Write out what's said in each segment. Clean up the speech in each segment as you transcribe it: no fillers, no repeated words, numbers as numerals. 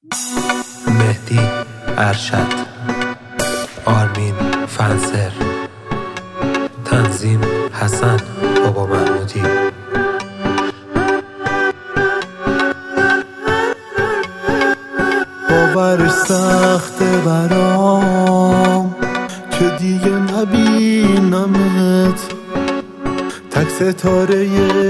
مهدی ارشد، آرمین فنسر، تنظیم حسن بابا محمودی. باورش سخته برام که دیگه نبینمت، تک ستاره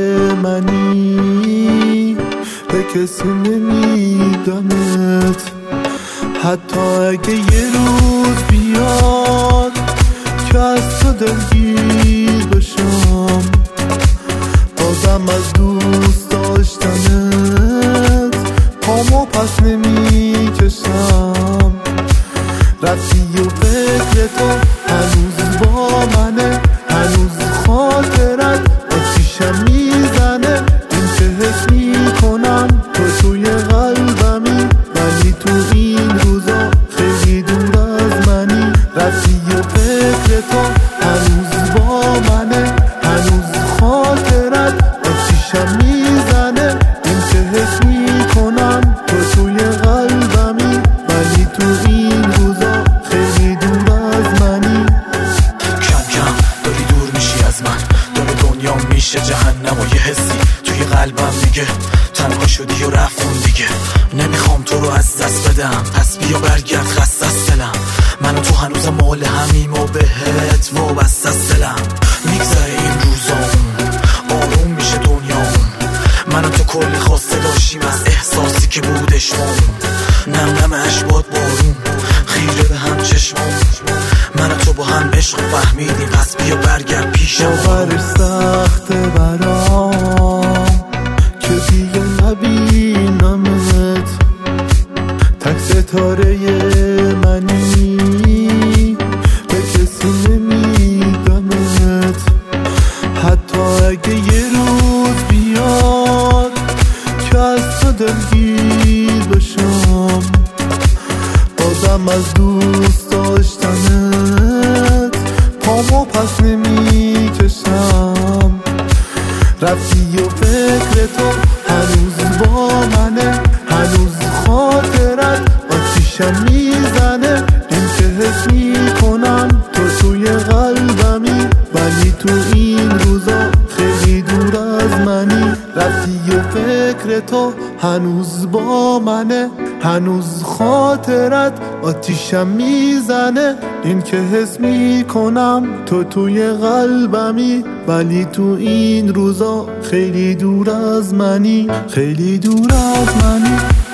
منی، به کسی نمیدمت. حتی اگه یه روز بیاد که از تو دلگیر بشم، بازم از دوست داشتنت پامو پس نمیکشم. رفتی و فکر تو هنوز با منه، هنوز خاطرت آتیشم میزنه. این که حس میکنم تو توی قلبمی، ولی تو این روزا خیلی دور از منی. رفتی و فکر تو هنوز با منه، هنوز خاطرت آتیشم میزنه. این که حس میکنم تو توی قلبمی، ولی تو این روزا خیلی دور از منی. کم کم داری دور میشی از من، داره دنیا میشه جهنم و یه حسی توی قلبم میگه تنها شدی و رفتون دیگه. نمیخوام تو رو از دست بدم، پس بیا برگرد خسته از دلم. من و تو هنوز مال همیم و بهت وابسته از دلم. میگذره این روزام، آروم میشه دنیام. من و تو کلی خواسته داشتیم از احساسی که بودش مام. نم نم اشباد بارون خیره به هم چشمام. من و تو با هم عشق فهمیدیم، پس بیا برگرد پیشم. باورش سخته برام که دیگه نبینمت، تک ستاره منی، به کسی نمیدمت. حتی اگه یه روز بیاد که از تو دلگیر بشم، بازم از دوست داشتنت پامو پس نمیکشم. رفتی و فکر تو هنوز با منه، هنوز خاطرت آتیشم میزنه. این که حس میکنم تو توی قلبمی، ولی تو این روزا خیلی دور از منی. رفتی و فکر تو هنوز با منه، هنوز خاطرت آتیشم میزنه. این که حس میکنم تو توی قلبمی، ولی تو این روزا خیلی دور از منی، خیلی دور از منی.